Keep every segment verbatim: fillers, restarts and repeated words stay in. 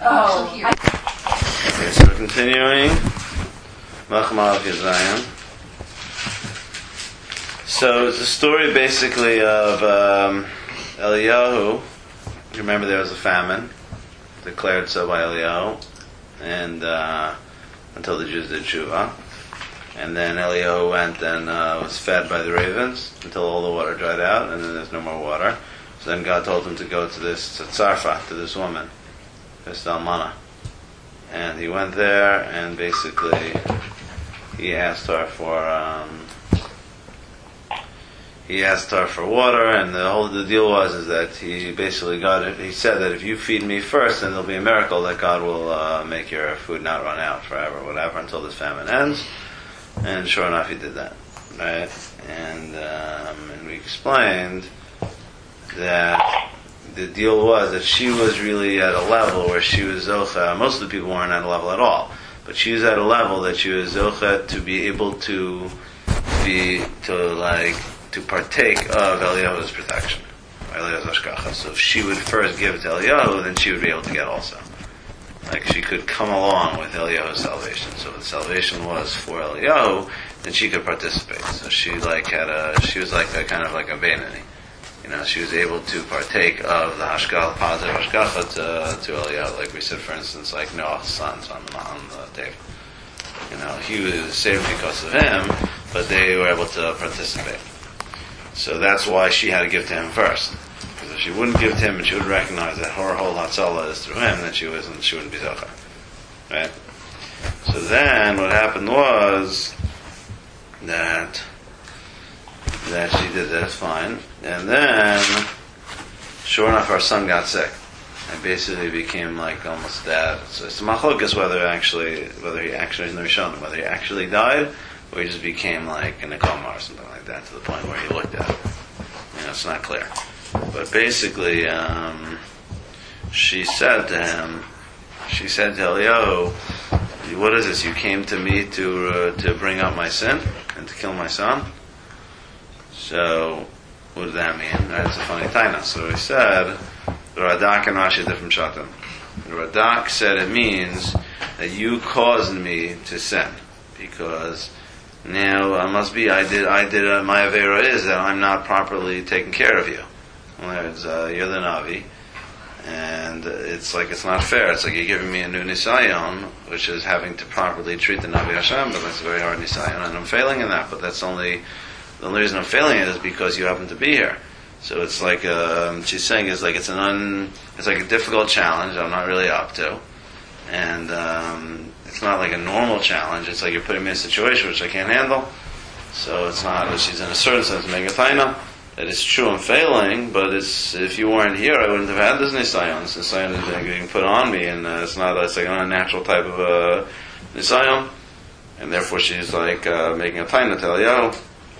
Oh. Okay, so we're continuing. Machmal Yizayim. So it's a story basically of um, Eliyahu. You remember there was a famine declared so by Eliyahu, and uh, until the Jews did tshuva, and then Eliyahu went and uh, was fed by the ravens until all the water dried out, and then there's no more water. So then God told him to go to this to Tzarfa, to this woman, this Almana, and he went there and basically he asked her for um, he asked her for water, and the whole the deal was is that he basically got it. He said that if you feed me first, then there'll be a miracle that God will uh, make your food not run out forever, whatever, until this famine ends. And sure enough, he did that, right? And um, and we explained that the deal was that she was really at a level where she was zocha. Most of the people weren't at a level at all, but she was at a level that she was zocha to be able to be to like. to partake of Eliyahu's protection, Eliyahu's hashgacha. So if she would first give to Eliyahu, then she would be able to get also. Like she could come along with Eliyahu's salvation. So if the salvation was for Eliyahu, then she could participate. So she like had a, she was like a kind of like a Beinani. You know, she was able to partake of the hashgacha, positive hashgacha to, to Eliyahu. Like we said, for instance, like Noah's sons on the, on the table. You know, he was saved because of him, but they were able to participate. So that's why she had to give to him first. Because if she wouldn't give to him and she would recognize that her whole Hatzalah is through him, then she wasn't, she wouldn't be Zochar. Right? So then what happened was that that she did that fine. And then sure enough our son got sick. And basically became like almost dead. So it's a machlokas whether actually whether he actually in the Rishonim, whether he actually died or he just became like in a coma or something like that to the point where he looked at it. You know, it's not clear. But basically, um, she said to him, she said to Eliyahu, what is this? You came to me to uh, to bring up my sin and to kill my son? So, what does that mean? That's a funny taina. So he said, the Radak and Rashi different shatim. The Radak said it means that you caused me to sin because now I must be. I did. I did. Uh, my avera is that I'm not properly taking care of you. Words, uh, you're the navi, and it's like it's not fair. It's like you're giving me a new nisayon, which is having to properly treat the navi Hashem. But that's a very hard nisayon, and I'm failing in that. But that's only the only reason I'm failing it is because you happen to be here. So it's like um, she's saying is like it's an un, it's like a difficult challenge. I'm not really up to, and. Um, It's not like a normal challenge. It's like you're putting me in a situation which I can't handle. So it's not. She's in a certain sense making a taina that it's true I'm failing, but it's if you weren't here, I wouldn't have had this nisayon. This nisayon is being put on me, and uh, it's not. It's like an unnatural type of uh, nisayon, and therefore she's like uh, making a taina to Eliyahu.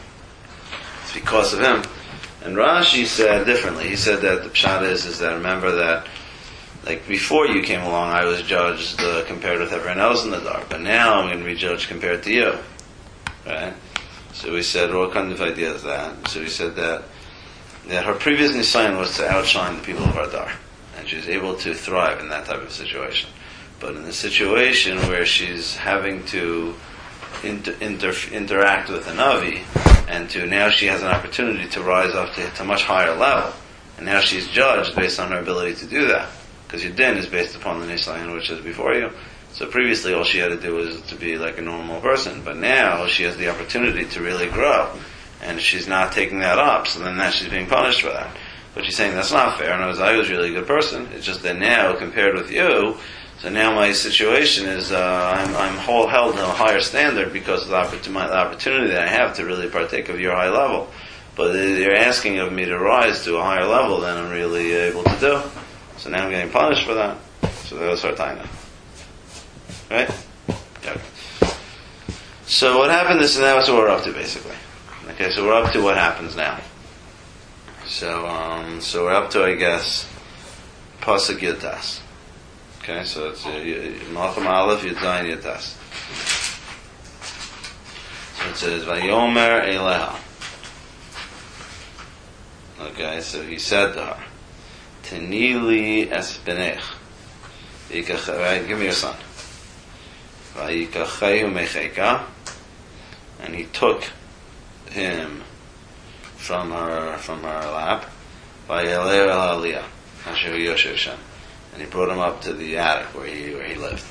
It's because of him. And Rashi said differently. He said that the pshat is is that remember that. Like before you came along, I was judged uh, compared with everyone else in the dark, but now I'm going to be judged compared to you, right? So we said, well, what kind of idea is that? So we said that that her previous nisayon was to outshine the people of our dar, and she was able to thrive in that type of situation. But in the situation where she's having to inter- inter- interact with an avi, and to now she has an opportunity to rise up to, to a much higher level, and now she's judged based on her ability to do that. Because your din is based upon the nisayon which is before you. So previously all she had to do was to be like a normal person. But now she has the opportunity to really grow. And she's not taking that up, so then now she's being punished for that. But she's saying that's not fair. And I was, I was really a good person. It's just that now, compared with you, so now my situation is, uh, I'm, I'm whole held to a higher standard because of the, opportunity, the opportunity that I have to really partake of your high level. But you're asking of me to rise to a higher level than I'm really able to do. So now I'm getting punished for that. So that was our taina. Right? Okay. So what happened is, and that's what we're up to basically. Okay, so we're up to what happens now. So, um, so we're up to, I guess, Pasuk Yudas. Okay, so it's Malcham Aleph Yudzayin Yudas. So it says, Vayomer Eleha. Okay, so he said to her, Tenili es benech. Right, give me your son. And he took him from her from her lap. And he brought him up to the attic where he where he lived.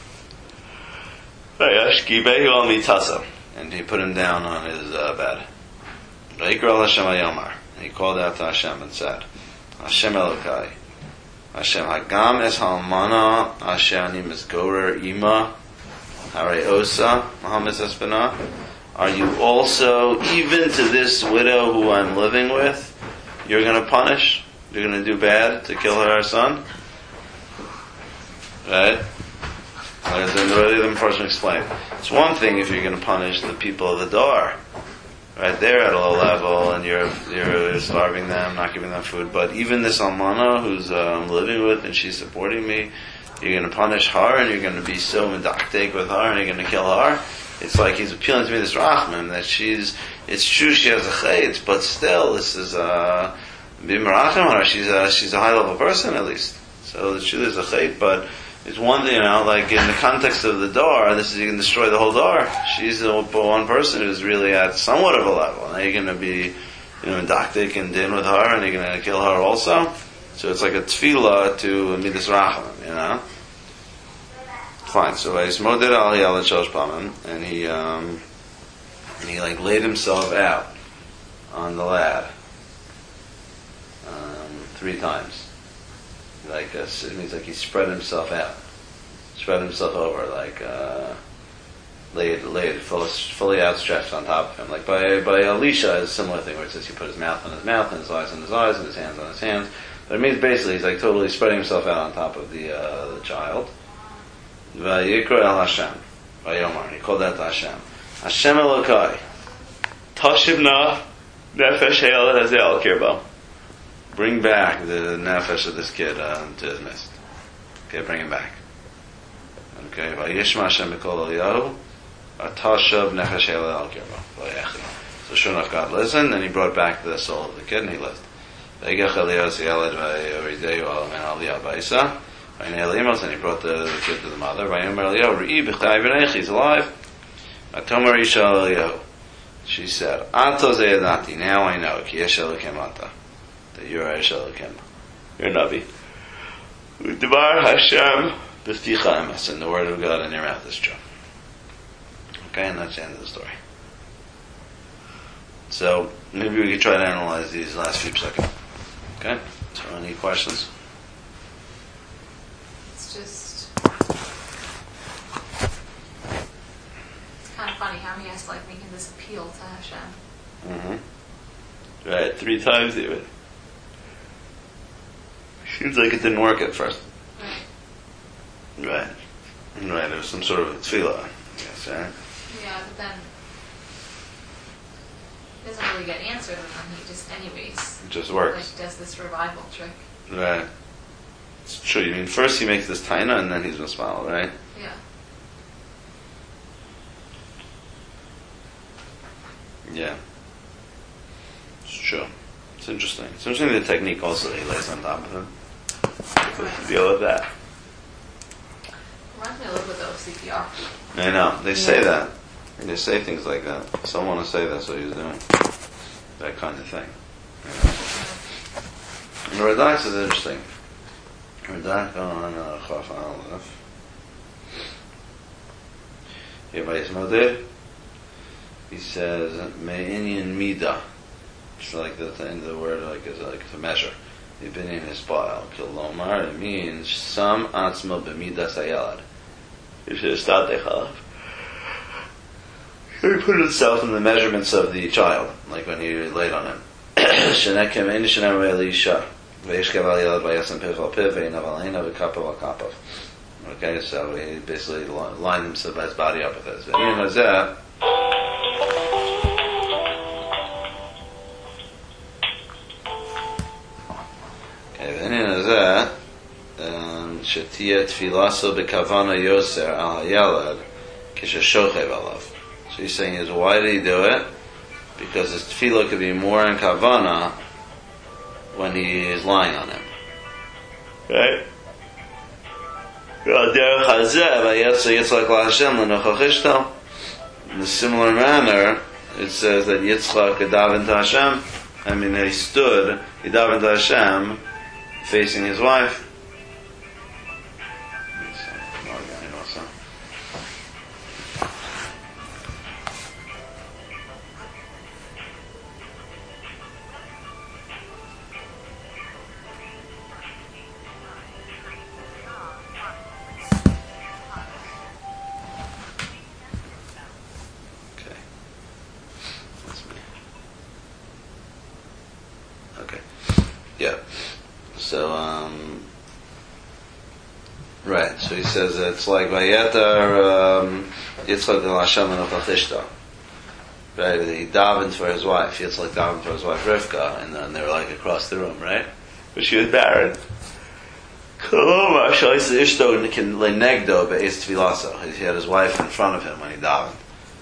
And he put him down on his uh, bed. And he called out to Hashem and said, Hashem Elokai, Hashem Hagam es halmana asher ani misgorer ima harei osa Muhammad Espana. Are you also, even to this widow who I'm living with, you're going to punish? You're going to do bad to kill her son? Right? As the other person explained. It's one thing if you're going to punish the people of the door. Right, they're at a low level and you're you're starving them, not giving them food. But even this almana who's uh, I'm living with and she's supporting me, you're going to punish her and you're going to be so medactic with her and you're going to kill her. It's like he's appealing to me, this Rahman, that she's, it's true she has a chayt, but still, this is a, b'merachim on her, she's a, she's a high level person at least. So it's true there's a chayt, but it's one thing, you know, like in the context of the door, this is, you can destroy the whole door. She's the one person who's really at somewhat of a level. Now you're going to be, you know, indoctic and din with her, and you're going to kill her also. So it's like a tefillah to midas rachamim, you know. Fine. So I smoked it al yalat shalosh pamim, and he, um, and he like laid himself out on the lad, um, three times. Like, uh, it means like he spread himself out, spread himself over, like, uh, laid, laid, full, fully outstretched on top of him. Like by, by Elisha, is a similar thing where it says he put his mouth on his mouth, and his eyes on his eyes, and his hands on his hands. But it means basically he's like totally spreading himself out on top of the, uh, the child. Vayikra el Hashem, Vayomar, he called out to Hashem. Hashem Elokai, Tashivna Nefesh He'el Hazel Kirbo. Bring back the nefesh of this kid uh, to his midst. Okay, bring him back. Okay, Vayishma Hashem Mikol Eliyahu, Atashav Nefesh He'el El Kirbo. Vayechi. So sure enough, God listened, and he brought back the soul of the kid, and he lived. Vayigach Eliyahu Ziyaled Vayorideyu Al Men Aliyah Baisa. And he brought the, the kid to the mother. He's alive. She said, now I know that you're Elokim. You're Nabi. And the word of God in your mouth is true. Okay, and that's the end of the story. So, maybe we could try to analyze these last few seconds. Okay? So, any questions? Just, it's kind of funny how he has to like making this appeal to Hashem. Mm-hmm. Right, three times even. Seems like it didn't work at first. Right. Right. Right, there was some sort of a tefillah, I guess, right? Yeah, but then it doesn't really get answered, and then he just, anyways, it just works. Like does this revival trick. Right. It's true. You mean first he makes this taina and then he's going to smile, right? Yeah. Yeah. It's true. It's interesting. It's interesting the technique also that he lays on top of him. Right. Deal with that. Reminds me a little bit of C P R. I know. They say yeah. that. They say things like that. Someone will say that's what he's doing. That kind of thing. You know? And the Radak is interesting. Radak on Chaf Aleph. Here by Yismodeh, he says, Me'inyan Mida. It's like the end of the word, like is like to measure. The opinion is bile. Kilomar, it means Sam Atzma B'midas Hayalad. You should have stopped the Chalav. He put himself in the measurements of the child, like when he laid on him. Shenekem Ein Shenem Elisha. Okay, so he basically lined himself his body up with this. Okay, then in that, Shatia Tfilaso Bekavana Yoser Al Hayalad Kishashochev Alav. So he's saying is why did he do it? Because his tefillah could be more in kavana when he is lying on him. Right? In a similar manner, it says that Yitzchak davened to Hashem. I mean, he stood, he davened to Hashem, facing his wife. So he says that it's like Vayetar Yitzchak el Hashem Enochachishta. Right? He davened for his wife. Yitzchak davened for his wife Rivka, and then they were like across the room, right? But she was barren. He had his wife in front of him when he davened.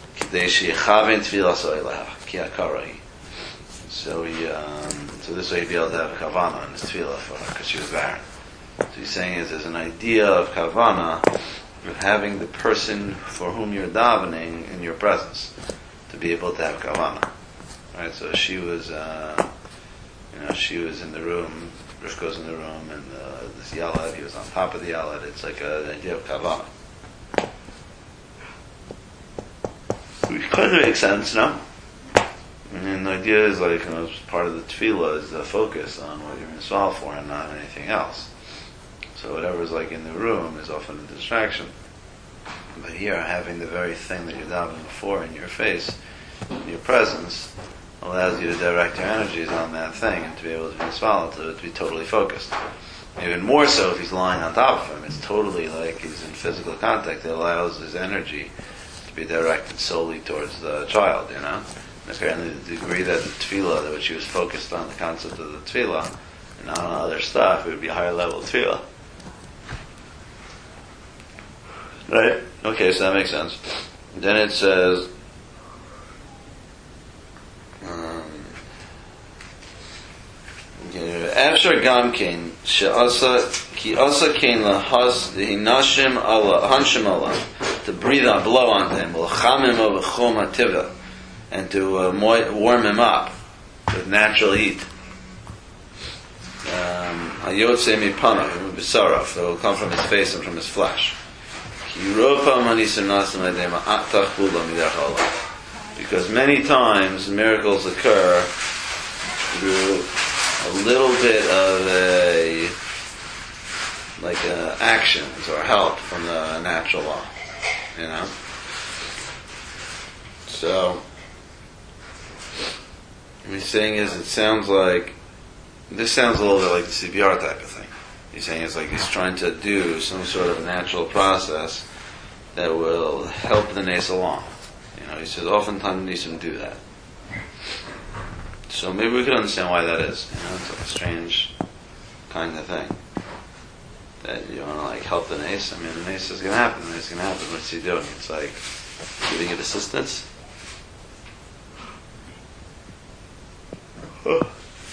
So he, um, so this way he'd be able to have a kavanah in his tefillah for her because she was barren. So he's saying is there's an idea of kavanah of having the person for whom you're davening in your presence to be able to have kavanah, right? So she was, uh, you know, she was in the room. Rivka's in the room, and uh, this yalad, he was on top of the yalad. It's like a, an idea of kavanah, which kind of makes sense, no? I mean, the idea is like, you know, part of the tefillah is the focus on what you're going to solve for and not anything else. So whatever's like in the room is often a distraction. But here, having the very thing that you're davening for in your face, in your presence, allows you to direct your energies on that thing and to be able to be swallowed, to, to be totally focused. Even more so if he's lying on top of him. It's totally like he's in physical contact. It allows his energy to be directed solely towards the child, you know? And apparently the degree that the tefillah, that which he was focused on, the concept of the tefillah, and not on other stuff, it would be a higher level tefillah. Right? Okay, so that makes sense. Then it says, after Gamkin, she'asa ki asa kain lahaz hinashim Allah hanshim Allah, to breathe on, blow on him, l'chamim of chom hativa, and to uh, warm him up with natural heat. Hayotze mipanav b'saraf, that will come from his face and from his flesh. Because many times miracles occur through a little bit of a like uh, actions or help from the natural law, you know. So what he's saying is, it sounds like this sounds a little bit like the C P R type of thing. He's saying it's like he's trying to do some sort of natural process that will help the nace along. You know, he says oftentimes Nisim do that. So maybe we could understand why that is. You know, it's like a strange kind of thing. That you want to like help the nace. I mean, the nace is going to happen. The nace is going to happen. What's he doing? It's like giving it assistance. Huh.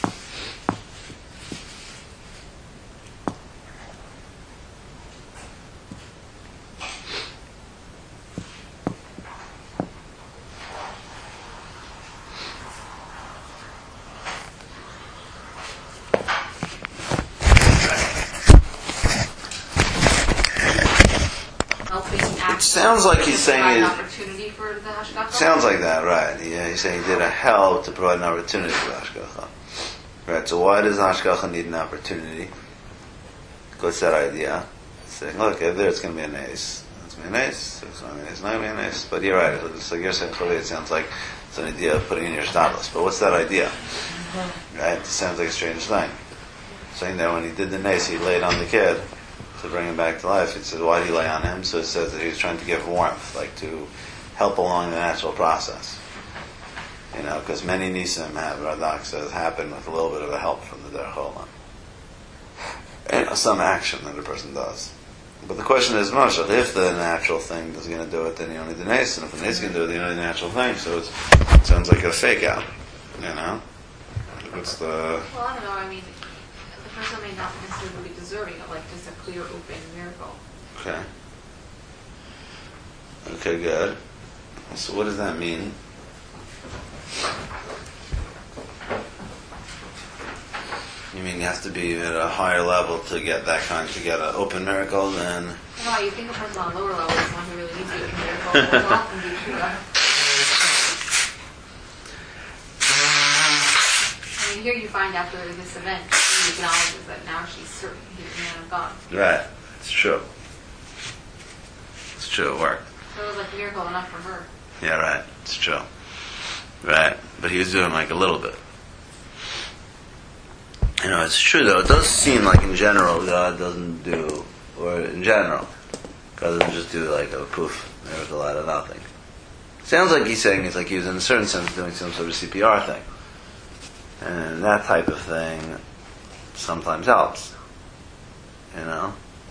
Sounds like he's saying an opportunity for the hashgacha. Sounds like that, right? Yeah, he's saying he did a help to provide an opportunity for the hashgacha. Right. So why does hashgacha need an opportunity? What's that idea? It's saying, look, if there it's going to be a nace. It's going to be a nace. It's going to be a nace. It's not going to be a nace. But you're right. It's like you're saying, it sounds like it's an idea of putting in your status. But what's that idea? Right. It sounds like a strange thing. Saying that when he did the nace, he laid on the kid to bring him back to life. It says, why did he lay on him? So it says that he was trying to give warmth, like to help along the natural process. You know, because many nisim have, Radak says, happen with a little bit of a help from the Derech Olam. And some action that a person does. But the question is, Moshe, if the natural thing is going to do it, then you only do nace, and if the nace can do it, then you only do the natural thing. So it's, it sounds like a fake out. You know? What's the... Well, I don't know, I mean, the person may not necessarily be deserving of like just a clear, open miracle. Okay. Okay, good. So what does that mean? You mean you have to be at a higher level to get that kind, to get an open miracle than... No, you think the person on a lower level is the one who really needs the open miracle. More often do Teshuvah. I mean, here you find after this event, he acknowledges that now she's certain he's the man of God. Right. It's true. It's true, it worked. So it was like a miracle enough for her. Yeah, right. It's true. Right. But he was doing like a little bit. You know, it's true though. It does seem like in general God doesn't do, or in general, God doesn't just do like a poof, there was a lot of nothing. Sounds like he's saying it's like he was in a certain sense doing some sort of C P R thing. And that type of thing sometimes helps. You know?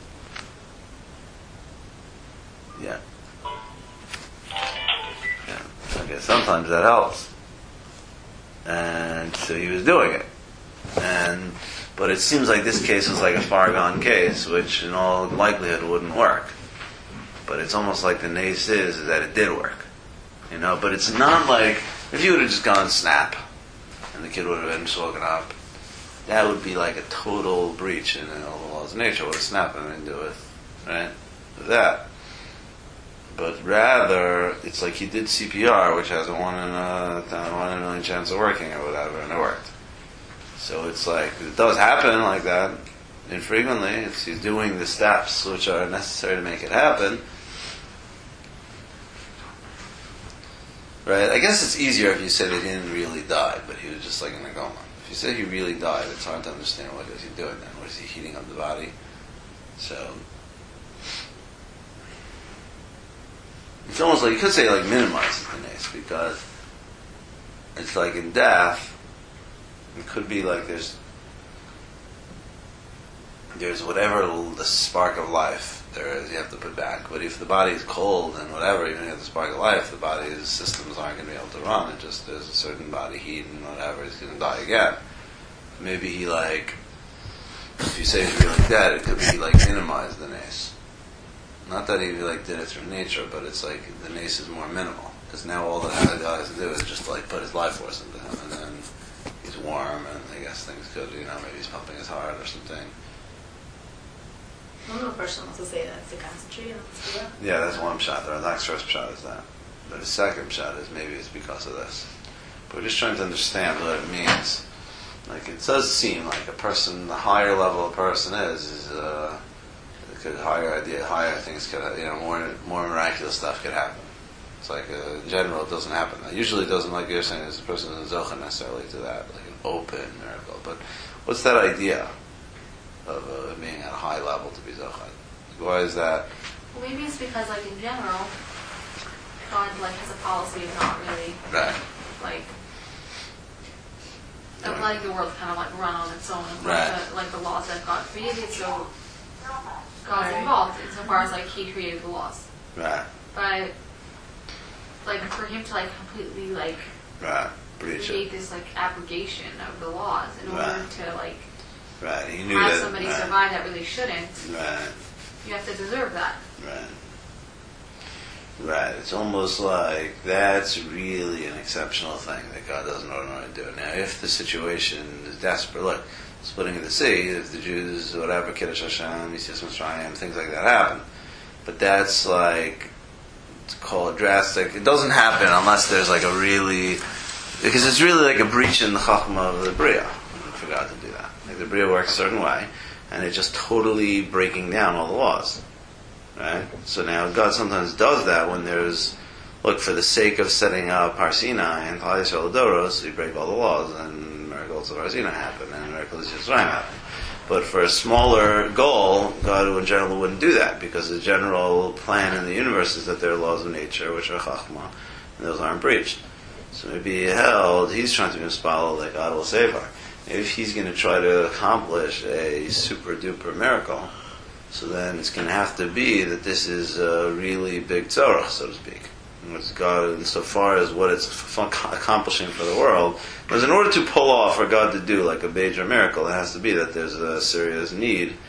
Yeah. Yeah. Okay, sometimes that helps. And so he was doing it. And but it seems like this case was like a far gone case, which in all likelihood wouldn't work. But it's almost like the nace is, is that it did work. You know, but it's not like if you would have just gone snap and the kid would have been woken up, that would be like a total breach in all the laws of nature. What does snap have anything to do with, right? With that. But rather, it's like he did C P R, which has a one in a one in a million chance of working or whatever, and it worked. So it's like, it does happen like that infrequently. It's, he's doing the steps which are necessary to make it happen. Right? I guess it's easier if you say that he didn't really die, but he was just like in a coma. If you say he really died, it's hard to understand what is he doing then. What is he heating up the body? So, it's almost like, you could say like minimizes the nace, because it's like in death, it could be like there's there's whatever the spark of life there is you have to put back. But if the body is cold and whatever, even if you have the spark of life, the body's systems aren't going to be able to run. It just, there's a certain body heat and whatever, he's going to die again. Maybe he like, if you say he's really dead, it could be like minimize the nace. Not that he like did it through nature, but it's like the nace is more minimal. Because now all that the guy has to do is just like put his life force into him, and then he's warm, and I guess things could, you know, maybe he's pumping his heart or something. One person wants to say that's the concentration. Yeah, that's one shot. The next first shot is that. But the second shot is maybe it's because of this. But we're just trying to understand what it means. Like, it does seem like a person, the higher level a person is, is uh, it could higher idea, higher things could, you know, more more miraculous stuff could happen. It's like, uh, in general, it doesn't happen. It usually doesn't, like you're saying, this person isn't zocha necessarily to that, like an open miracle. But what's that idea of uh, being at a high level to be zocha? Why is that? Well, maybe it's because, like, in general, God, like, has a policy of not really, Right. like, of letting the world kind of, like, run on its own. And Right. like, the, like, the laws that God created, so God's involved insofar as, like, He created the laws. Right. But, like, for Him to, like, completely, like, Right. Breach create it. this, like, abrogation of the laws in order Right. to, like, Right. He knew have that. somebody right. survive that really shouldn't, Right. you have to deserve that. Right. Right. It's almost like that's really an exceptional thing that God doesn't ordinarily do. Now, if the situation is desperate, look, splitting of the sea, if the Jews, whatever, Kiddush Hashem, Yitzias Mitzrayim, things like that happen. But that's like, to call it drastic, it doesn't happen unless there's like a really, because it's really like a breach in the Chachma of the Bria. I forgot to do that. Like the Bria works a certain way, and it's just totally breaking down all the laws. Right? So now God sometimes does that when there's, look, for the sake of setting up Har Sinai and Klal Yisrael Doros, you break all the laws, and miracles of Har Sinai happen, and miracles of Yisrael happen. But for a smaller goal, God in general wouldn't do that, because the general plan in the universe is that there are laws of nature, which are Chachma, and those aren't breached. So maybe he held, he's trying to be inspired like God will save her. If he's going to try to accomplish a super duper miracle, so then it's going to have to be that this is a really big tzorah, so to speak. And it's God, insofar as what it's accomplishing for the world, because in order to pull off for God to do like a major miracle, it has to be that there's a serious need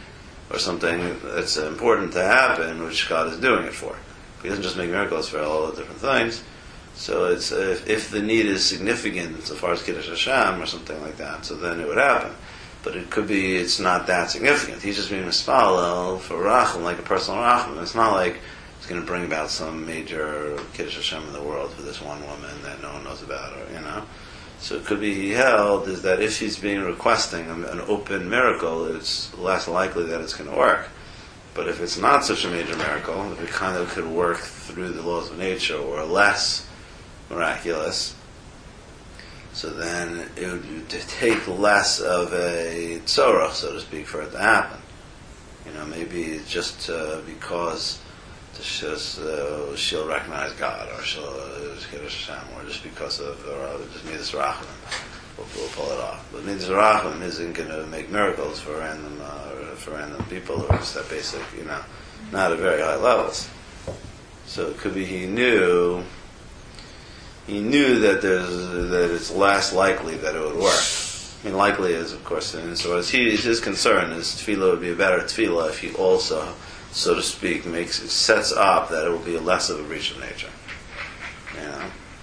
or something that's important to happen, which God is doing it for. He doesn't just make miracles for all the different things. So it's if, if the need is significant so far as Kiddush Hashem or something like that, so then it would happen. But it could be it's not that significant. He's just being mispalel for rachum, like a personal rachum. It's not like it's going to bring about some major Kiddush Hashem in the world for this one woman that no one knows about, or you know. So it could be he held is that if he's being requesting an open miracle, it's less likely that it's going to work. But if it's not such a major miracle, if it kind of could work through the laws of nature or less miraculous, so then it would take less of a tzorach, so to speak, for it to happen. You know, maybe it's just uh, because just, uh, she'll recognize God, or she'll uh, Kiddush Hashem, or just because of, or uh, just Midas Rachman, we'll, we'll pull it off. But Midas Rachman isn't going to make miracles for random, uh, for random people who are just that basic, you know, not at very high levels. So it could be he knew. He knew that there's that it's less likely that it would work. I mean, likely is, of course, and so as he his concern is tefillah would be a better tefillah if he also, so to speak, makes sets up that it will be less of a breach of nature. You know.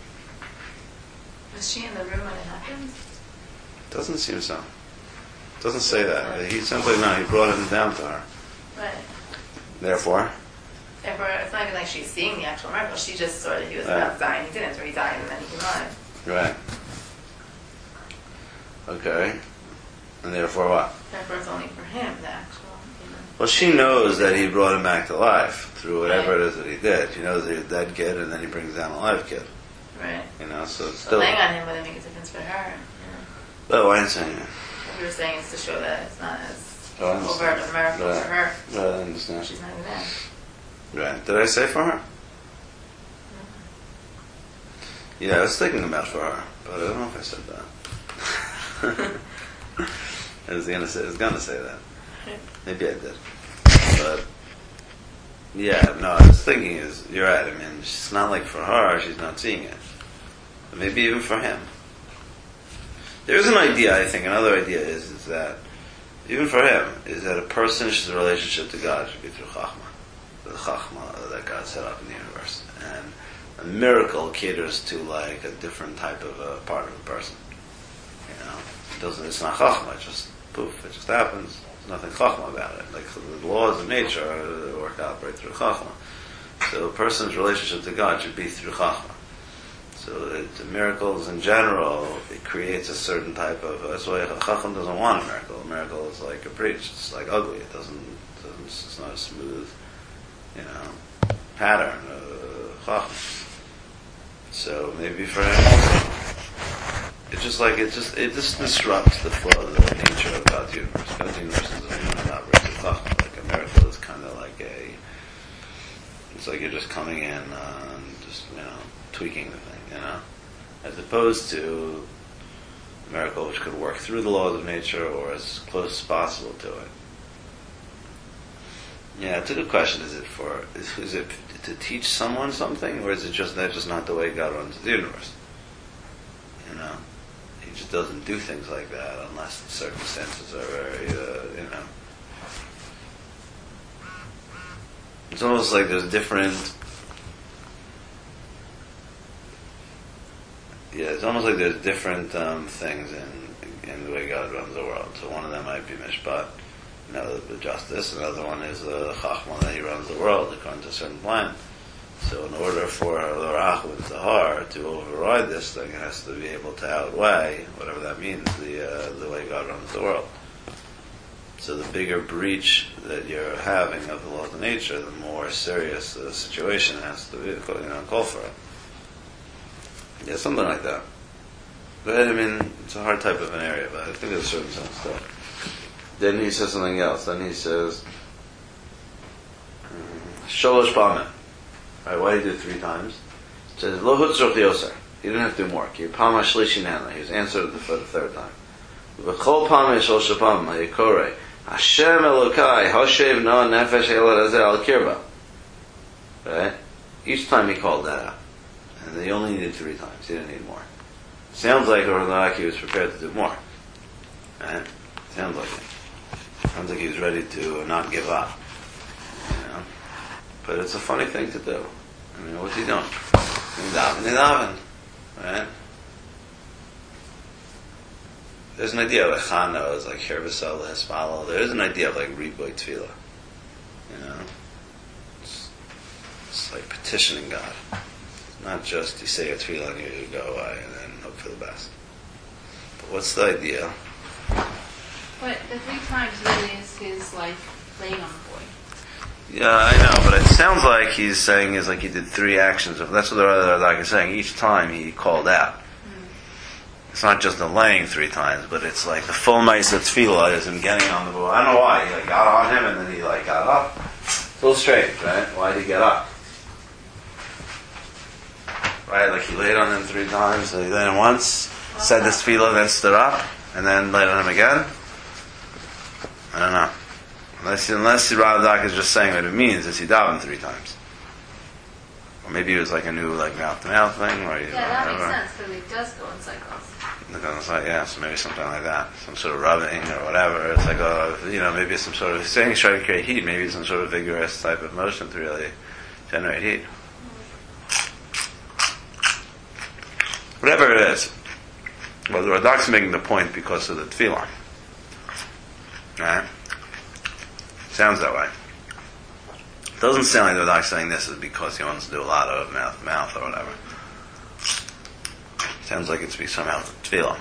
Was she in the room when it happened? Doesn't seem so. Doesn't say that. He simply no. He brought him down to her. Right. Therefore. Therefore, it's not even like she's seeing the actual miracle. She just sort of, he was Right. about to die and he didn't, or he died and then he came alive. Right. Okay. And therefore what? Therefore, it's only for him, the actual, you know. Well, she knows that he brought him back to life through whatever Right. it is that he did. She knows that he's a dead kid, and then he brings down a live kid. Right. You know, so it's So still. laying on him wouldn't make a difference for her. You Oh, I understand. know. What we were saying is to show that it's not as Oh, I understand. overt a miracle Right. for her. Right, I understand. She's not even there. Right. Did I say for her? Yeah, I was thinking about for her, but I don't know if I said that. I was gonna say, I was gonna say that. Maybe I did. But yeah, no, I was thinking is you're right. I mean, it's not like for her, she's not seeing it. But maybe even for him. There's an idea, I think. Another idea is is that even for him is that a person's relationship to God should be through chachma, the chachma that God set up in the universe, and a miracle caters to like a different type of a part of a person. You know, it doesn't. It's not chachma. It just poof. It just happens. There's nothing chachma about it. Like the laws of nature uh, work out right through chachma. So a person's relationship to God should be through chachma. So it, the miracles in general, it creates a certain type of. That's why a chacham doesn't want a miracle. A miracle is like a breach. It's like ugly. It doesn't. doesn't it's not a smooth, you know, pattern of chacham. So maybe for him also, it's just like it just it just disrupts the flow of the nature of God's universe. God's universe is not really chacham. Like a miracle is kind of like a. It's like you're just coming in uh, and just you know tweaking the thing. You know, as opposed to a miracle which could work through the laws of nature or as close as possible to it. Yeah, it's a good question. Is it for is, is it to teach someone something, or is it just that just not the way God runs the universe? You know, He just doesn't do things like that unless the circumstances are very, uh, you know. It's almost like there's different. Yeah, it's almost like there's different um, things in in the way God runs the world. So one of them might be mishpat, you know, the justice. Another one is the uh, chachma that He runs the world according to a certain plan. So in order for the rachman to har to override this thing, it has to be able to outweigh whatever that means the uh, the way God runs the world. So the bigger breach that you're having of the laws of nature, the more serious the situation has to be, you know, call for it. Yeah, something like that. But I mean, it's a hard type of an area, but I think there's a certain sense to it. Then he says something else. Then he says, Sholosh Pamim. Right, why did he do it three times? He says, Lo Hutzroch Yoser. He didn't have to do more. Ki Pama Shlishi Nana. He was answered for the third time. V'chol Pamim Sholosh Pamim Hayikore. Hashem Elokai Hoshev No Nefesh Elad Hazeh Al Kirba. Right? Each time he called that out. And they only needed three times. He didn't need more. Sounds like Orlaki was prepared to do more. Right? Sounds like it. Sounds like he was ready to not give up. You know? But it's a funny thing to do. I mean, what's he doing? Daven, daven, right? There's an idea of Echana is like Hirvasal, Hespalo. There is an idea of like Riboy Tefillah. You know? It's, it's like petitioning God. It's not just you say a Tefillah and you go away and then hope for the best. But what's the idea? But the three times really is his like laying on the boy. Yeah, I know, but it sounds like he's saying is like he did three actions. Of that's what the other Radak is saying. Each time he called out. Mm. It's not just the laying three times, but it's like the full Ma'aseh Tefillah is him getting on the boy. I don't know why. He like got on him and then he like got up. It's a little strange, right? Why did he get up? Right, like he laid on him three times, so he laid on once, said the Tefillah, then stood up, and then laid on him again. I don't know. Unless, unless the Radak is just saying what it means, is he davened three times. Or maybe it was like a new like mouth-to-mouth thing. Or yeah, that makes sense, because it does go in cycles. It goes like, yeah, so maybe something like that. Some sort of rubbing or whatever. It's like, a, you know, maybe some sort of, he's saying he's trying to create heat, maybe some sort of vigorous type of motion to really generate heat. Whatever it is. Well, the Radak's making the point because of the tefillah. Right? Sounds that way. It doesn't sound like the Radak's saying this is because he wants to do a lot of mouth to mouth or whatever. Sounds like it's be somehow tefillah.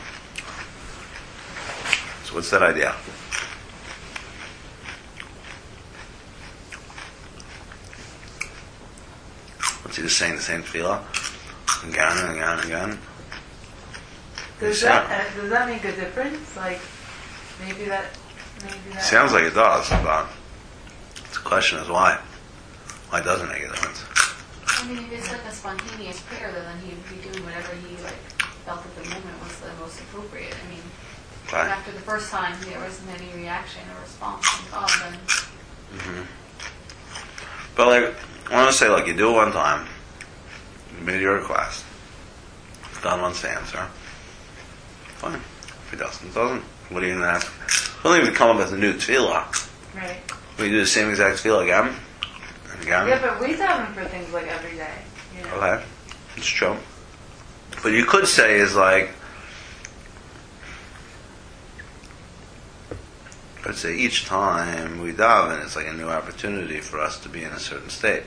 So what's that idea? What's he just saying the same tefillah? Again and again and again? Does that, uh, does that make a difference? Like, maybe that... Maybe that sounds like it does, but the question is why. Why doesn't it make a difference? I mean, if it's like a spontaneous prayer, then he'd be doing whatever he like felt at the moment was the most appropriate. I mean, okay. After the first time there wasn't any reaction or response from God, then... Mm-hmm. But like, I want to say, like, you do it one time, you made your request, God wants to answer, fine. If he doesn't, doesn't. What are you going to ask? You don't even come up with a new tefillah. Right. We do the same exact tefillah again and again. Yeah, but we daven for things like every day. You know? Okay, it's true. But you could say is like, let's say each time we daven, it's like a new opportunity for us to be in a certain state.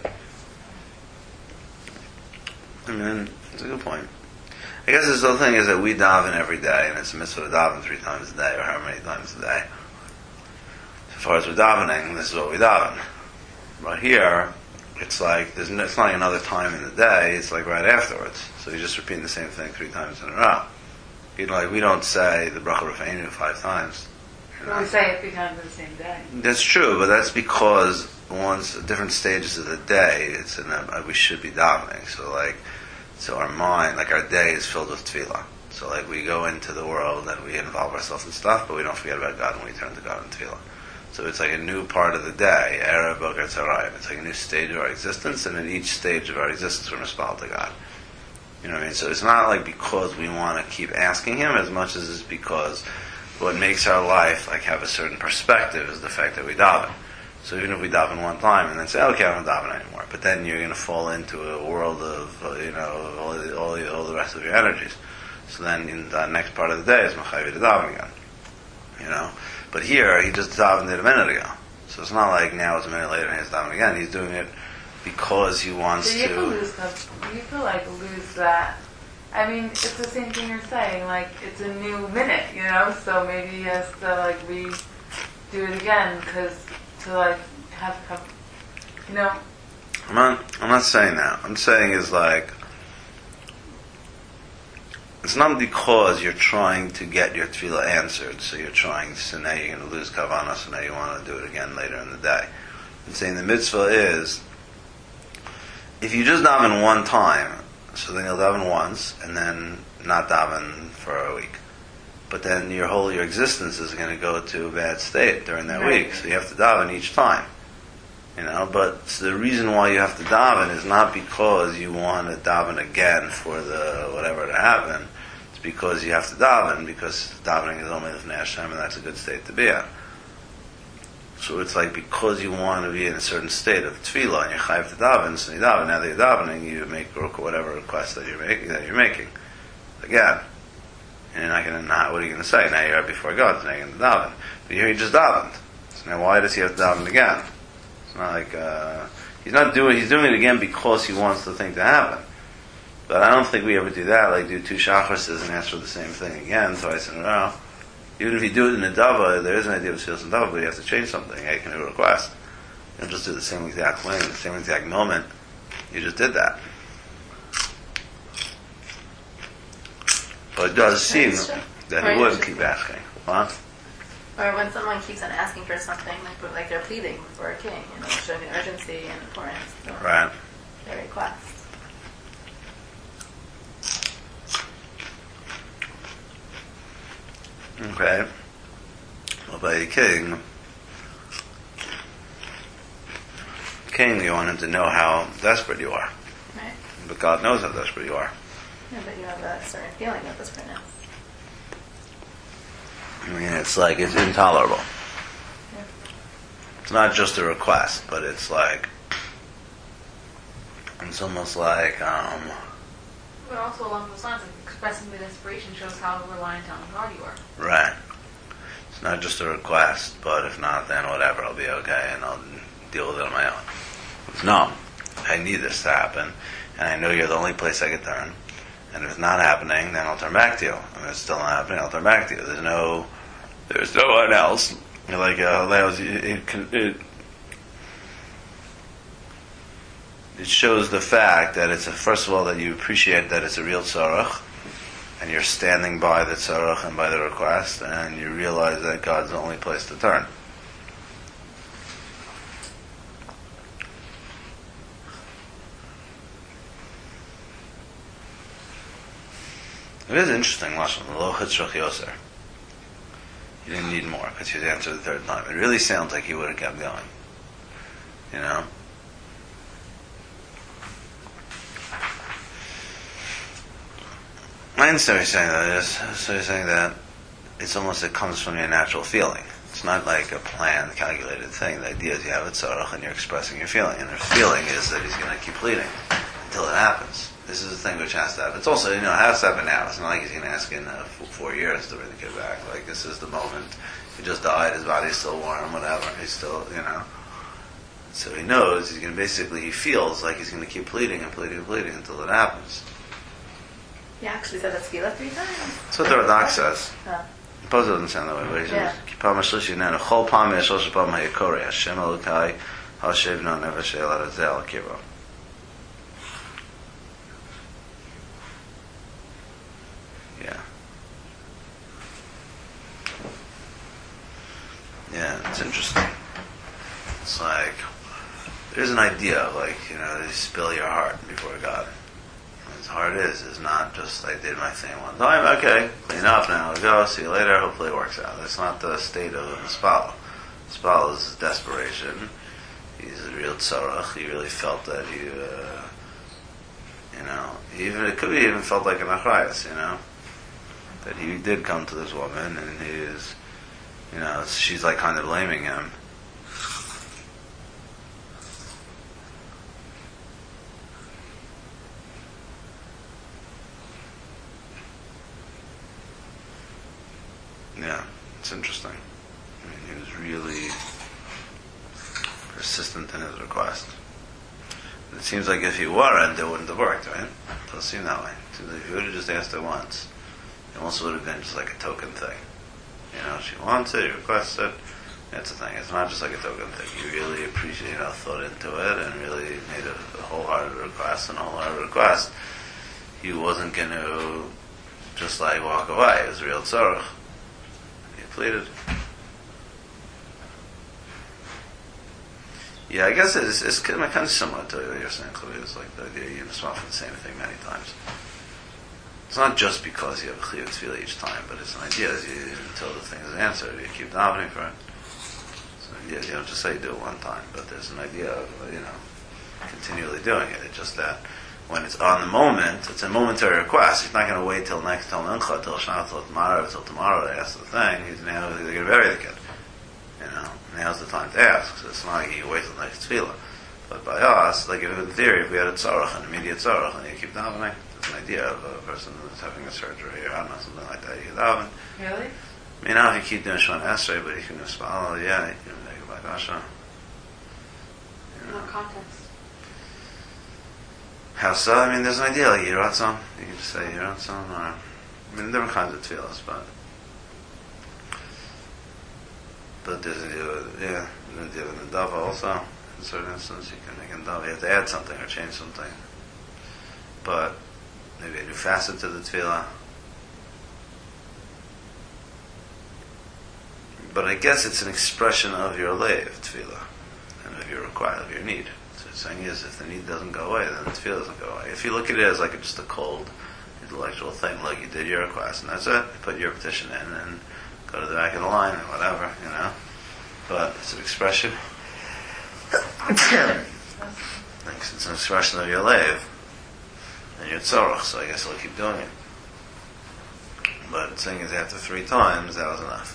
I mean, it's a good point. I guess this whole thing is that we daven every day, and it's a mitzvah to daven three times a day, or however many times a day. As far as we're davening, this is what we daven. Right here, it's like, there's no, it's not like another time in the day, it's like right afterwards. So you're just repeating the same thing three times in a row. You know, like, we don't say the Bracha Rafeinu five times. You know? Well, we say it three times in the same day. That's true, but that's because once different stages of the day, it's in a, we should be davening. So like, so our mind, like our day is filled with tefillah. So like we go into the world and we involve ourselves in stuff, but we don't forget about God when we turn to God in tefillah. So it's like a new part of the day, Erev Boker Tzarayim. It's like a new stage of our existence, and in each stage of our existence we're responding to God. You know what I mean? So it's not like because we want to keep asking Him as much as it's because what makes our life like have a certain perspective is the fact that we daven. So even if we daven one time and then say, okay, I don't daven anymore, but then you're going to fall into a world of, uh, you know, all the, all, the, all the rest of your energies. So then in the next part of the day is Machavi to daven again. You know? But here, he just davened it a minute ago. So it's not like now it's a minute later and he's davening again. He's doing it because he wants so you to... Could lose stuff. You could like lose that. I mean, it's the same thing you're saying. Like, it's a new minute, you know? So maybe he has to like redo it again because... to like have, have, you know. I'm not. I'm not saying that. I'm saying is like, it's not because you're trying to get your tefillah answered. So you're trying. So now you're going to lose kavanah. So now you want to do it again later in the day. I'm saying the mitzvah is, if you just daven one time, so then you'll daven once and then not daven for a week. But then your whole your existence is going to go to a bad state during that right. week. So you have to daven each time, you know. But the reason why you have to daven is not because you want to daven again for the whatever to happen. It's because you have to daven because davening is only with Hashem, and that's a good state to be at. So it's like because you want to be in a certain state of tefillah and you're chayiv to daven, so you daven. Now that you're davening, you make whatever request that you're making. That you're making again, and you're not going to. What are you going to say? Now you're up before God, so now you're going to daven. But here he just davened. So now why does he have to daven again? It's not like uh, he's not doing. He's doing it again because he wants the thing to happen. But I don't think we ever do that. Like do two shachases and ask for the same thing again twice in a row. Even if you do it in a dava, there is an idea of tefillas and dava, but you have to change something. Hey, you can do a request. You don't just do the same exact thing, the same exact moment. You just did that. But it does seem that he would keep asking. What? Or when someone keeps on asking for something, like like they're pleading for a king, you know, showing urgency and importance. So Right. their request. Okay. Well, by the king, king, you want him to know how desperate you are. Right. But God knows how desperate you are. Yeah, but you have a certain feeling of desperateness. I mean, it's like, it's intolerable. Yeah. It's not just a request, but it's like, it's almost like, um, But also along those lines, like expressing the desperation shows how reliant on God you are. right. It's not just a request, but if not, then whatever, I'll be okay, and I'll deal with it on my own. No, I need this to happen, and I know you're the only place I can turn. And if it's not happening, then I'll turn back to you. And if it's still not happening, I'll turn back to you. There's no, there's no one else. You're like, uh, Leo's, it, it, it, it shows the fact that it's a, first of all, that you appreciate that it's a real tzarech, and you're standing by the tzarech and by the request, and you realize that God's the only place to turn. It is interesting, Lashon, lo chitzrach yoser. You didn't need more, because you answered the third time. It really sounds like he would have kept going. You know? I understand what you're saying, that is. So you're saying that it's almost, it comes from your natural feeling. It's not like a planned, calculated thing. The idea is you have a tzarech and you're expressing your feeling. And the feeling is that he's going to keep pleading until it happens. This is the thing which has to happen. It's also, you know, it has to happen now. It's not like he's going to ask in uh, four years to bring the kid back. Like, this is the moment. He just died, his body's still warm, whatever. He's still, you know. So he knows, he's going to basically, he feels like he's going to keep pleading and pleading and pleading until it happens. He actually said that tefillah three times. That's what the Radak says. Huh. The Pozo doesn't sound that way, but he Yeah. says, Kipam HaShlishi Nenu, Chol Pam Yeshlosh Pam HaYekore, Hashem Elokai, HaShev No Never She'el Arazel Kibo. Yeah. Yeah, it's interesting. It's like, there's an idea of like, you know, you spill your heart before God. As hard is, is not just I did my thing one time, okay, clean up now, go, see you later, hopefully it works out. That's not the state of a spal. Spal is desperation. He's a real tzarech. He really felt that he, uh, you know, even it could be even felt like an achrayas, you know, that he did come to this woman and he is, you know, she's like kind of blaming him. Yeah, it's interesting. I mean, he was really persistent in his request. It seems like if he weren't, it wouldn't have worked, right? It doesn't seem that way. It seems like if he would have just asked her once, it almost would have been just like a token thing. You know, she wants it, you request it. That's the thing. It's not just like a token thing. You really appreciate, you know, thought into it and really made a, a wholehearted request and a wholehearted request. He wasn't going to just like walk away. It was real tzarech. Pleaded. Yeah, I guess it's, it's kind of similar to what you're saying, Chloe. It's like the idea you must offer the same thing many times. It's not just because you have a chiyuv tefillah each time, but it's an idea as you, until the thing is answered, you keep davening for it. It's an idea, you don't just say you do it one time, but there's an idea of, you know, continually doing it. It's just that when it's on the moment, it's a momentary request. He's not going to wait till next, till Mincha, till Shana, till tomorrow, till tomorrow to ask the thing. He's now, they're going to bury the kid. You know, now's the time to ask. So it's not like you wait till next tefillah. But by us, like if in theory, if we had a tzarach, an immediate tzarach, and you keep davening, there's an idea of a person that's having a surgery or I don't know, something like that, you daven. Really? I mean, now if you keep doing Shemona Esrei, but you can do Spala, yeah, you can make a Bakasha. No context. How so? I mean, there's an idea like Yiratzon. You can just say Yiratzon, or I mean, different kinds of tefillas, but but there's an idea, with, yeah, there's an idea with the Dava also. In certain instances, you can make a Dava. You have to add something or change something, but maybe a new facet to the tefillah. But I guess it's an expression of your lay of tefillah and of your requirement, of your need. So the saying is, if the need doesn't go away, then the tefillah doesn't go away. If you look at it as like just a cold intellectual thing, like you did your request and that's it, you put your petition in and go to the back of the line or whatever, you know. But it's an expression. Like it's an expression of your lave and your tzorach, so I guess I'll keep doing it. But the thing is, after three times, that was enough.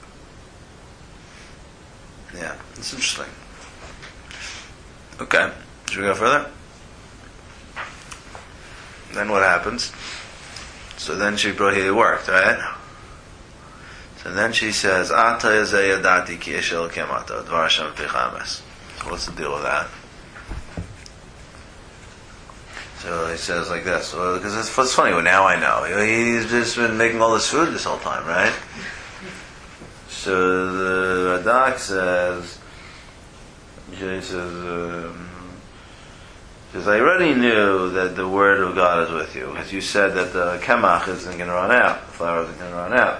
Yeah, it's interesting. Okay, should we go further? Then what happens? So then she brought here worked, right? So then she says, Ata yazeh yadati ki eshel kemata, dvar Hashem pichames. So what's the deal with that? So he says like this, well, because it's, it's funny, well, now I know. He's just been making all this food this whole time, right? So the Radak says, he says, um, says, I already knew that the word of God is with you, as you said that the kemach isn't going to run out, the flour isn't going to run out.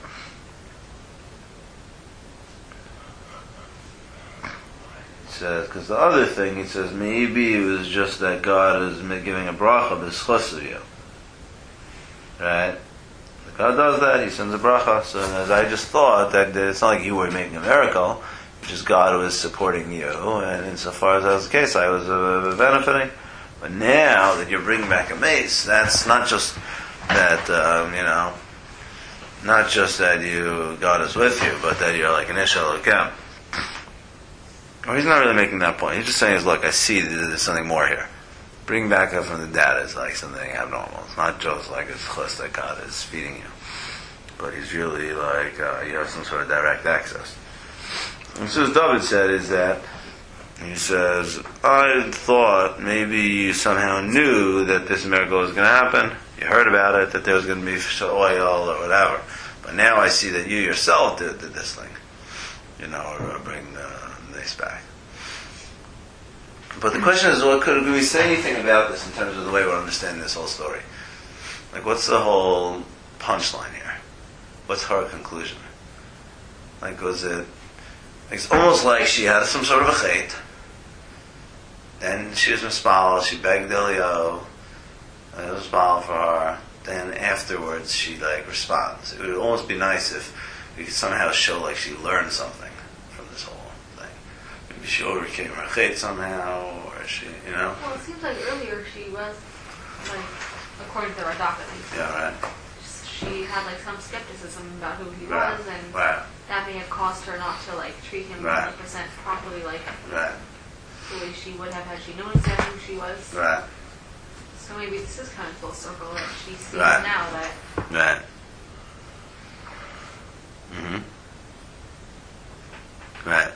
He says, because the other thing, he says, maybe it was just that God is giving a bracha b'schus of you, right? God does that, He sends a bracha. So as I just thought that it's not like you were making a miracle, just God was supporting you, and insofar as that was the case, I was uh, benefiting. But now that you're bringing back a mace, that's not just that, um, you know, not just that you God is with you, but that you're like an Ishel Elokim. Or he's not really making that point. He's just saying, look, I see that there's something more here. Bring back up from the data is like something abnormal. It's not just like it's chus that God is feeding you, but He's really like uh, you have some sort of direct access. And so as David said is that he says, I thought maybe you somehow knew that this miracle was going to happen. You heard about it, that there was going to be oil or whatever. But now I see that you yourself did, did this thing, you know, or, or bring the this back. But the question is, well, could, could we say anything about this in terms of the way we're understanding this whole story? Like, what's the whole punchline here? What's her conclusion? Like, was it... It's almost like she had some sort of a chait. Then she was mispal, she begged Elio. It was mispal for her. Then afterwards, she, like, responds. It would almost be nice if we could somehow show, like, she learned something from this whole thing. Maybe she overcame her chait somehow, or she, you know? Well, it seems like earlier she was, like, according to Radak at least. Yeah, right. She had, like, some skepticism about who he Right. was, and Right. that may have caused her not to, like, treat him Right. one hundred percent properly, like, Right. the way she would have had she known exactly who she was. Right. So maybe this is kind of full circle, that she sees Right. now that Right. Mm-hmm. Right.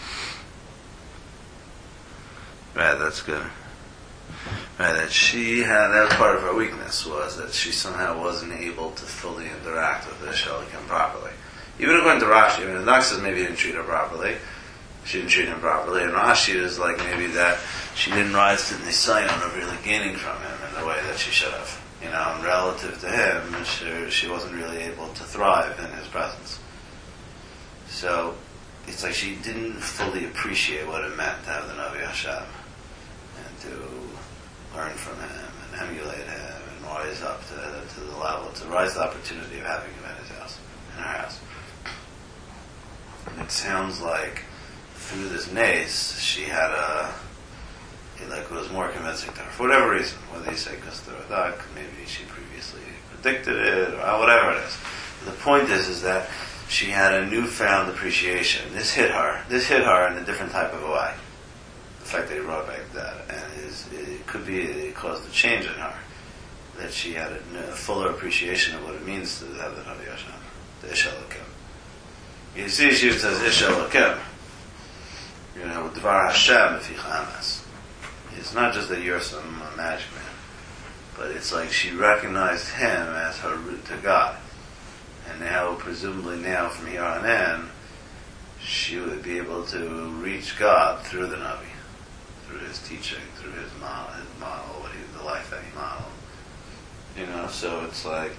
Right, that's good. Right, that she had, that was part of her weakness, was that she somehow wasn't able to fully interact with the Shelikim properly. Even according to Rashi, I mean, the Nak says maybe he didn't treat her properly. She didn't treat him properly. And Rashi is like maybe that she didn't rise to the Nisayon of really gaining from him in the way that she should have. You know, and relative to him, she, she wasn't really able to thrive in his presence. So, it's like she didn't fully appreciate what it meant to have the Navi Hashem. And to learn from him and emulate him and rise up to, to the level, to rise to the opportunity of having him in his house, in her house. And it sounds like through this nace, she had a, it like was more convincing to her, for whatever reason, whether you say because the Radak, maybe she previously predicted it, or whatever it is. But the point is, is that she had a newfound appreciation. This hit her. This hit her in a different type of a way. The fact that he brought back that, and is, it could be it caused a change in her. That she had a, a fuller appreciation of what it means to have the Navi Hashem, the Ish Elokim. You see, she says Ish Elokim. You know, Dvar Hashem if Amas. It's not just that you're some uh, magic man, but it's like she recognized him as her root to God. And now, presumably now, from here on in, she would be able to reach God through the Navi, through his teaching, through his model, his model, what he, the life that he modeled. You know, so it's like,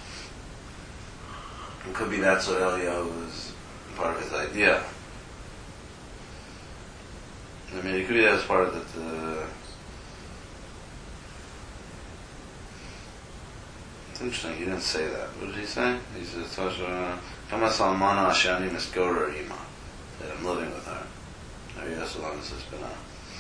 it could be that's what Eliyahu was part of his idea. I mean, it could be that was part of the, the it's interesting, he didn't say that. What did he say? He said, Tasha, Kama Salmana Ashani Miskora Ima, that I'm living with her. Maybe that's how long this has been out.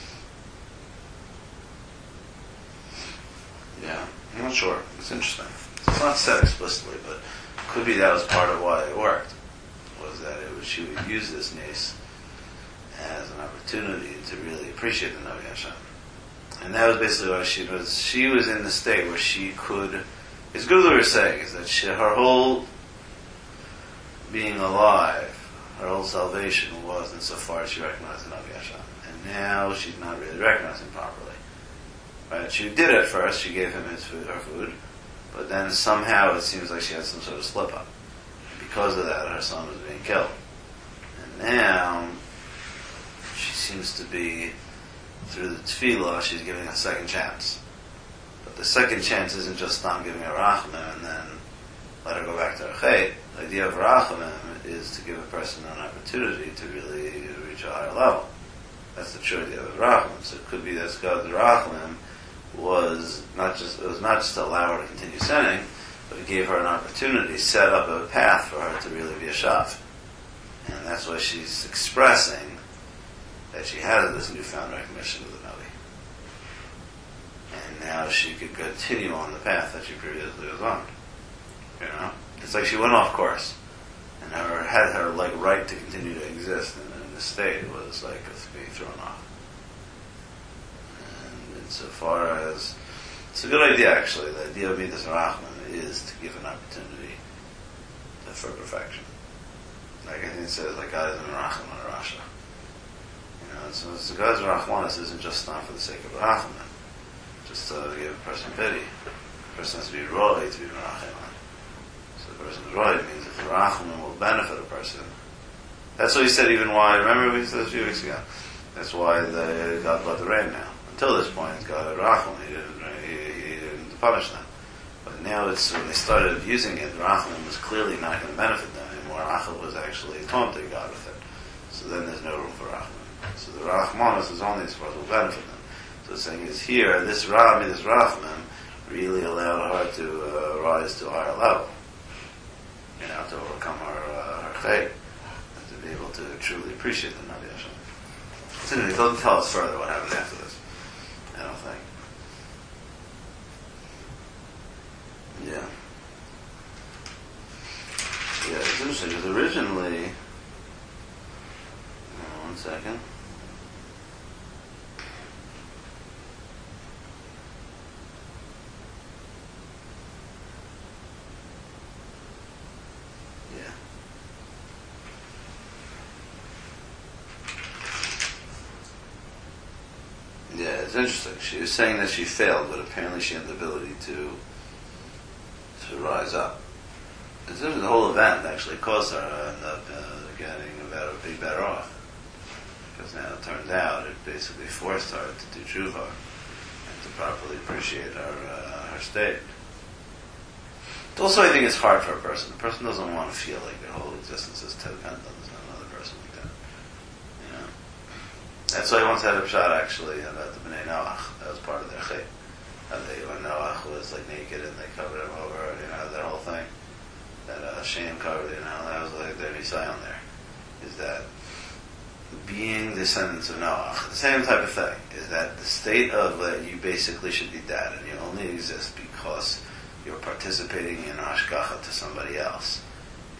Yeah, I'm not sure. It's interesting. It's not said explicitly, but it could be that was part of why it worked. Was that it was she would use this niece as an opportunity to really appreciate the Navi Hashem. And that was basically why she was, she was in the state where she could, as Guru was saying, is that she, her whole being alive, her whole salvation was insofar as she recognized the Navi Hashem. And now she's not really recognizing properly. Right? She did at first, she gave him his food, her food, but then somehow it seems like she had some sort of slip up. Because of that, her son was being killed. And now, she seems to be, through the tefillah, she's giving a second chance. But the second chance isn't just I'm giving her rachamim and then let her go back to her chet. The idea of rachamim is to give a person an opportunity to really reach a higher level. That's the true idea of rachamim. So it could be that God's rachamim was not just, it was not just to allow her to continue sinning, but it gave her an opportunity, set up a path for her to really be a shav. And that's why she's expressing that she has this newfound recognition of the Navi. And now she could continue on the path that she previously was on. You know? It's like she went off course. And her had her like right to continue to exist in, in this state was like being thrown off. And insofar as it's a good idea actually, the idea of Midas Rachman is to give an opportunity for perfection. Like I think it says like God isn't a Rachman or a Rasha. You know, so, so God's Rachmanis isn't just not for the sake of Rachman, just to give a person pity. The person has to be Roy to be Rachman. So the person's Roy means if the Rachman will benefit a person. That's what he said even why, remember we said this a few weeks ago, that's why the, God let the rain now. Until this point, God had Rachman, he didn't, he, he didn't punish them. But now it's, when they started abusing it, Rachman was clearly not going to benefit them anymore. Rachel was actually taunting God with it. So then there's no room for Rachman. So the Rachmanis is only as far as will benefit them. So it's saying is here, this Rami, this Rachman, really allowed her to uh, rise to a higher level. You know, to overcome her, uh, her fate. And to be able to truly appreciate the Navi Hashem. So anyway, it doesn't tell us further what happened after this. I don't think. Yeah. Yeah, it's interesting because originally, oh, one second. Yeah. Yeah, it's interesting. She was saying that she failed, but apparently she had the ability to to rise up. It's the whole event actually caused her to end up uh, getting a better, be better off. Because now it turned out it basically forced her to do tshuva and to properly appreciate her uh, her state. But also, I think it's hard for a person. A person doesn't want to feel like their whole existence is dependent on another person like that. You know, that's why I once had a shot actually about the Bnei Noach. That was part of their chait. How they, when Noach was like naked and they covered him over, you know, that whole thing. That uh, Shem covered, you know, that was like their Nisayon there. Is that being descendants of Noach, the same type of thing, is that the state of that uh, you basically should be dead and you only exist because you're participating in Hashgacha to somebody else,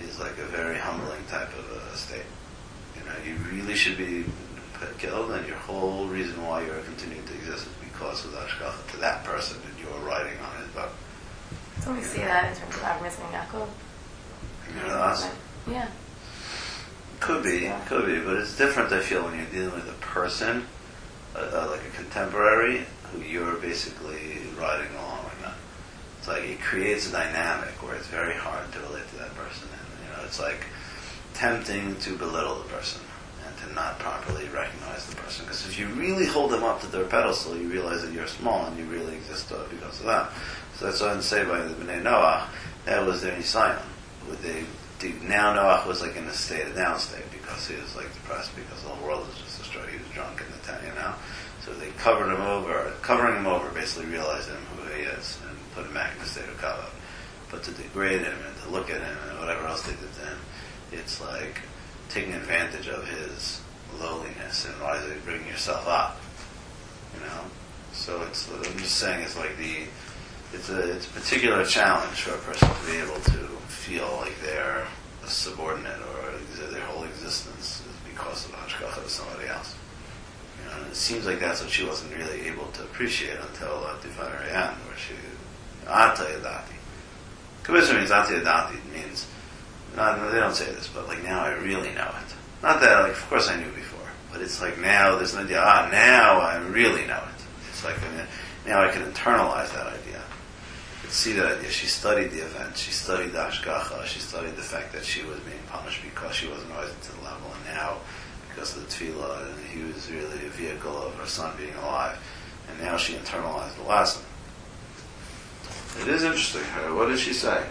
is like a very humbling type of a state. You know, you really should be killed, and your whole reason why you're continuing to exist is because of the hashgacha to that person that you are riding on his boat. So we see that in terms of Avraham and Yaakov. You know, us? Yeah. Could be, could be, but it's different, I feel, when you're dealing with a person, uh, uh, like a contemporary, who you're basically riding along with them. It's like it creates a dynamic where it's very hard to relate to that person. And, you know, it's like tempting to belittle the person and to not properly recognize the person. Because if you really hold them up to their pedestal, you realize that you're small and you really exist uh, because of that. So that's what I say by the Bnei Noach, that was their Nisayon. They, they, now Noach was like in a state, a down state, because he was like depressed because the whole world was just destroyed. He was drunk in the tent, you know. So they covered him over, covering him over basically realized him who he is and put him back in a state of kavod. But to degrade him and to look at him and whatever else they did to him, it's like taking advantage of his lowliness and why they bring yourself up, you know. So it's, I'm just saying, it's like the, it's a, it's a particular challenge for a person to be able to feel like they're a subordinate or their whole existence is because of the hashgacha of somebody else. You know, and it seems like that's what she wasn't really able to appreciate until uh, the very end, where she, Ata Yadati. Kabbalah means Ata Yadati. It means, not, they don't say this, but like now I really know it. Not that, like, of course I knew before, but it's like now there's an idea, ah, now I really know it. It's like, I mean, now I can internalize that idea. See that idea. She studied the event. She studied the hashgacha. She studied the fact that she was being punished because she wasn't rising to the level, and now because of the tefillah, and he was really a vehicle of her son being alive. And now she internalized the lesson. It is interesting. What did she say?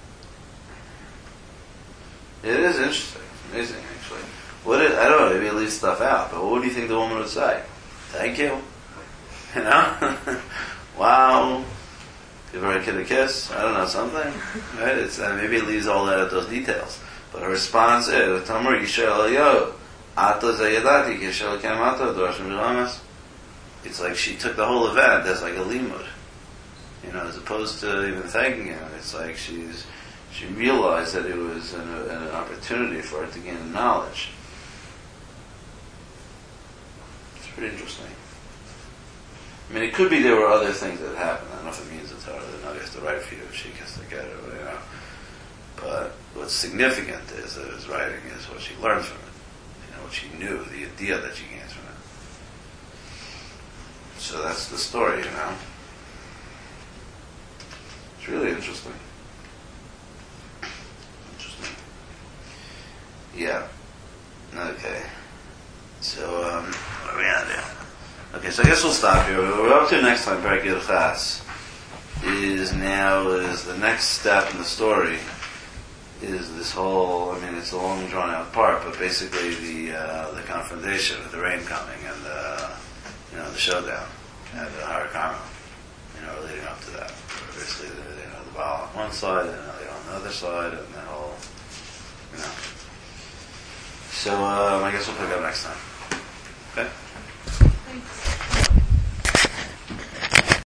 It is interesting. It's amazing, actually. What did, I don't know. Maybe it leaves stuff out. But what do you think the woman would say? Thank you. You know? Wow. Give her a kid a kiss, I don't know, something, right? It's, uh, maybe it leaves all that, those details. But her response is, Tamar Yishel Yo, Ato Zayadati, Yishel Kamato, Dorashim Jalamas. It's like she took the whole event as like a limud. You know, as opposed to even thanking him, it's like she's, she realized that it was an, an opportunity for her to gain knowledge. It's pretty interesting. I mean, it could be there were other things that happened. I don't know if it means it's harder than not has to write for you if she gets to get it, you know. But what's significant is that his writing is what she learned from it. You know, what she knew, the idea that she gains from it. So that's the story, you know. It's really interesting. Interesting. Yeah. Okay. So, um, what are we on there? Okay, so I guess we'll stop here. What we're up to next time, Perek Yud Chas, is now is the next step in the story is this whole. I mean, it's a long drawn out part, but basically the uh, the confrontation with the rain coming and the you know the showdown at the Har Carmel. You know, leading up to that. Where basically, the, you know, the Baal on one side and Eli on the other side, and the whole. You know. So um, I guess we'll pick up next time. Okay.